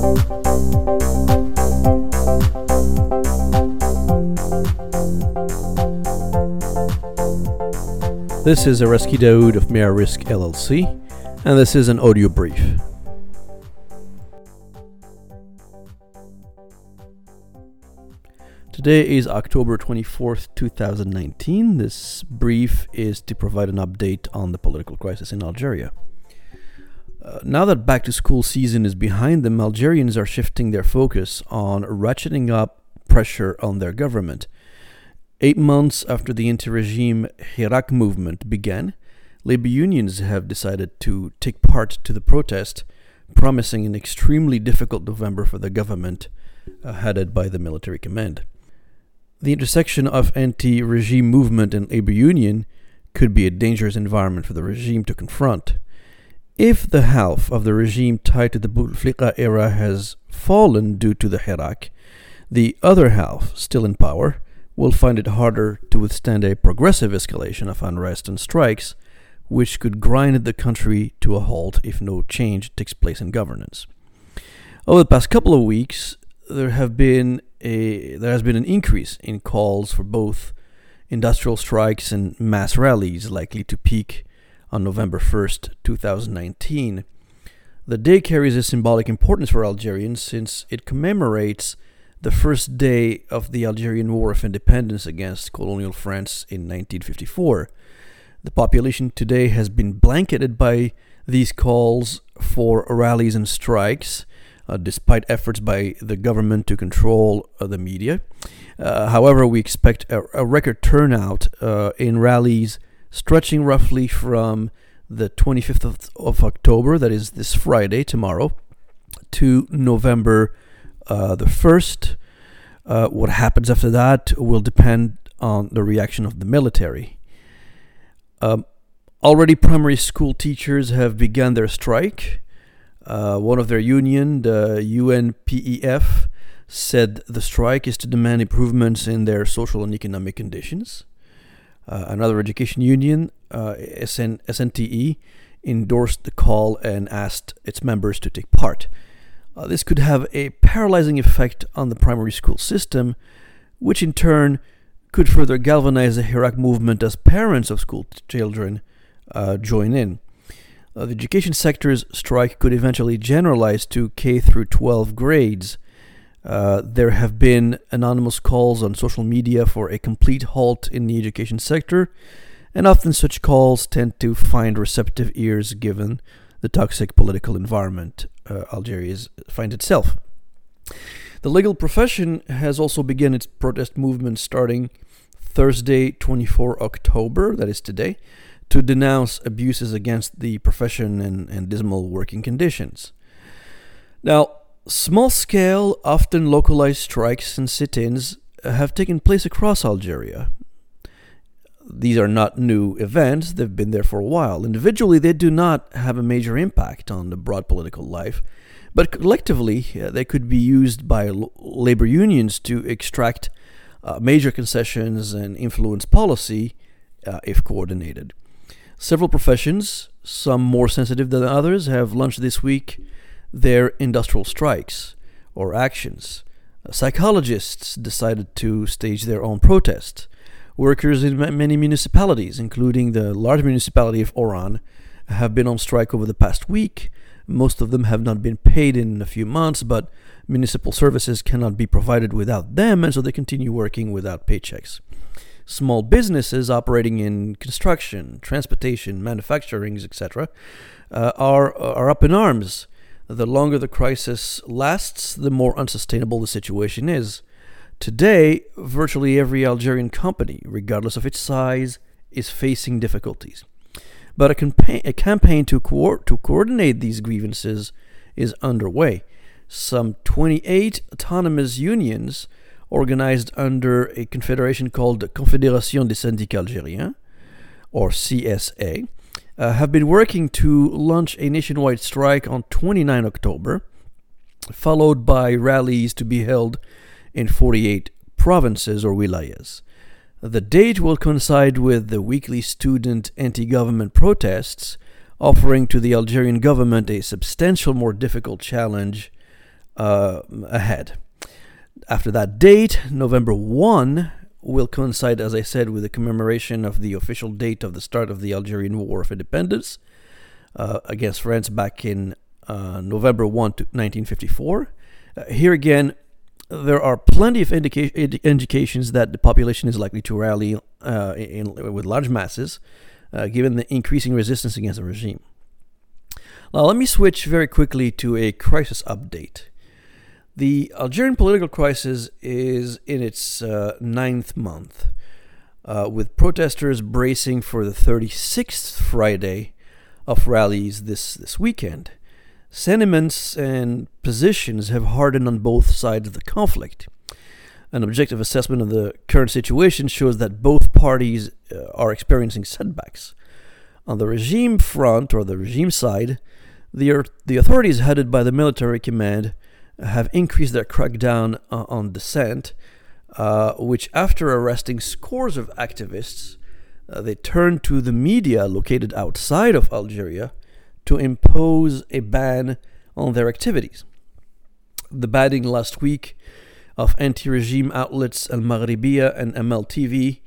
This is Areski Daoud of Mea Risk LLC, and this is an audio brief. Today is October 24th, 2019. This brief is to provide an update on the political crisis in Algeria. Now that back-to-school season is behind them, Algerians are shifting their focus on ratcheting up pressure on their government. 8 months after the anti-regime Hirak movement began, labor unions have decided to take part to the protest, promising an extremely difficult November for the government, headed by the military command. The intersection of anti-regime movement and labor union could be a dangerous environment for the regime to confront. If the half of the regime tied to the Bouteflika era has fallen due to the Hirak, the other half, still in power, will find it harder to withstand a progressive escalation of unrest and strikes, which could grind the country to a halt if no change takes place in governance. Over the past couple of weeks, there has been an increase in calls for both industrial strikes and mass rallies, likely to peak on November 1st, 2019. The day carries a symbolic importance for Algerians since it commemorates the first day of the Algerian War of Independence against colonial France in 1954. The population today has been blanketed by these calls for rallies and strikes, despite efforts by the government to control the media. However, we expect a record turnout in rallies stretching roughly from the 25th of October, that is this Friday, tomorrow, to November the 1st. What happens after that will depend on the reaction of the military. Already primary school teachers have begun their strike. One of their union, the UNPEF, said the strike is to demand improvements in their social and economic conditions. Another education union, SNTE, endorsed the call and asked its members to take part. This could have a paralyzing effect on the primary school system, which in turn could further galvanize the Hirak movement as parents of school children join in. The education sector's strike could eventually generalize to K through 12 grades. There have been anonymous calls on social media for a complete halt in the education sector, and often such calls tend to find receptive ears given the toxic political environment Algeria finds itself. The legal profession has also begun its protest movement starting Thursday, 24 October, that is today, to denounce abuses against the profession and dismal working conditions. Now, small-scale, often localized strikes and sit-ins have taken place across Algeria. These are not new events, they've been there for a while. Individually, they do not have a major impact on the broad political life, but collectively, they could be used by labor unions to extract major concessions and influence policy if coordinated. Several professions, some more sensitive than others, have launched this week their industrial strikes or actions. Psychologists decided to stage their own protest. Workers in many municipalities, including the large municipality of Oran, have been on strike over the past week. Most of them have not been paid in a few months, but municipal services cannot be provided without them, and so they continue working without paychecks. Small businesses operating in construction, transportation, manufacturing, etc., are up in arms. The longer the crisis lasts, the more unsustainable the situation is. Today, virtually every Algerian company, regardless of its size, is facing difficulties. But a campaign to coordinate these grievances is underway. Some 28 autonomous unions organized under a confederation called the Confédération des syndicats algériens, or CSA, have been working to launch a nationwide strike on 29 October, followed by rallies to be held in 48 provinces or wilayas. The date will coincide with the weekly student anti-government protests, offering to the Algerian government a substantial more difficult challenge ahead. After that date, November 1 will coincide, as I said, with the commemoration of the official date of the start of the Algerian War of Independence against France back in November 1 to 1954. Here again, there are plenty of indications that the population is likely to rally with large masses, given the increasing resistance against the regime. Now, let me switch very quickly to a crisis update. The Algerian political crisis is in its ninth month, with protesters bracing for the 36th Friday of rallies this weekend. Sentiments and positions have hardened on both sides of the conflict. An objective assessment of the current situation shows that both parties are experiencing setbacks. On the regime front, or the regime side, the authorities headed by the military command have increased their crackdown on dissent, which, after arresting scores of activists, they turned to the media located outside of Algeria to impose a ban on their activities. The banning last week of anti-regime outlets Al Maghribiya and MLTV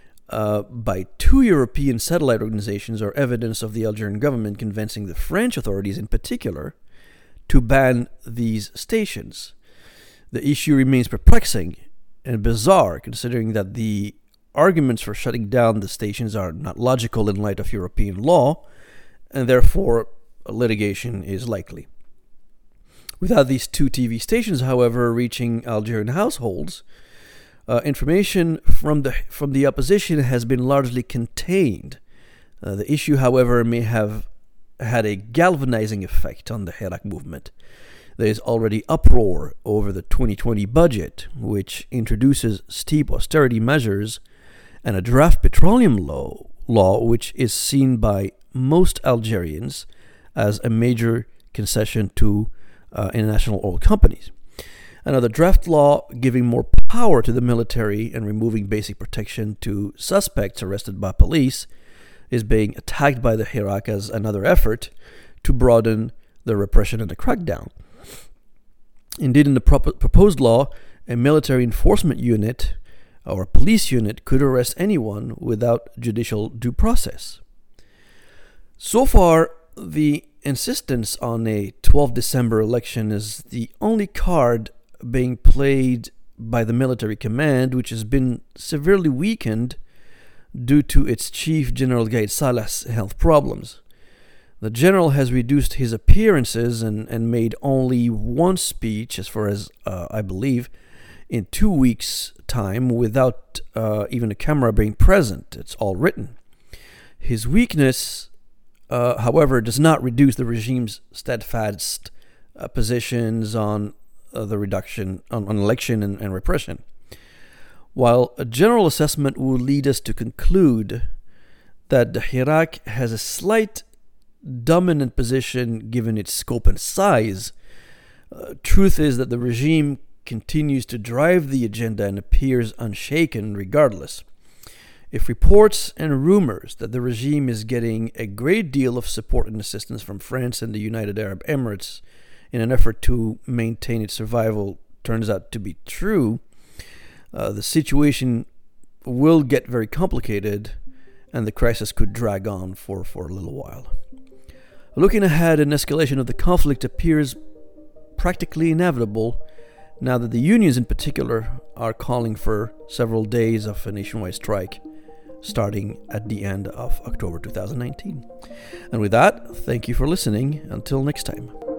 by two European satellite organizations are evidence of the Algerian government convincing the French authorities in particular to ban these stations. The issue remains perplexing and bizarre, considering that the arguments for shutting down the stations are not logical in light of European law, and therefore litigation is likely. Without these two TV stations, however, reaching Algerian households, information from the opposition has been largely contained. The issue, however, may have had a galvanizing effect on the Hirak movement. There is already uproar over the 2020 budget, which introduces steep austerity measures and a draft petroleum law which is seen by most Algerians as a major concession to international oil companies. Another draft law giving more power to the military and removing basic protection to suspects arrested by police is being attacked by the Hirak as another effort to broaden the repression and the crackdown. Indeed, in the proposed law, a military enforcement unit or a police unit could arrest anyone without judicial due process. So far, the insistence on a 12 December election is the only card being played by the military command, which has been severely weakened due to its chief, General Gaid Salah's health problems. The general has reduced his appearances and made only one speech, as far as I believe, in 2 weeks' time without even a camera being present. It's all written. His weakness, however, does not reduce the regime's steadfast positions on the reduction on election and repression. While a general assessment will lead us to conclude that the Hirak has a slight dominant position given its scope and size, truth is that the regime continues to drive the agenda and appears unshaken regardless. If reports and rumors that the regime is getting a great deal of support and assistance from France and the United Arab Emirates in an effort to maintain its survival turns out to be true, the situation will get very complicated and the crisis could drag on for a little while. Looking ahead, an escalation of the conflict appears practically inevitable now that the unions in particular are calling for several days of a nationwide strike starting at the end of October 2019. And with that, thank you for listening. Until next time.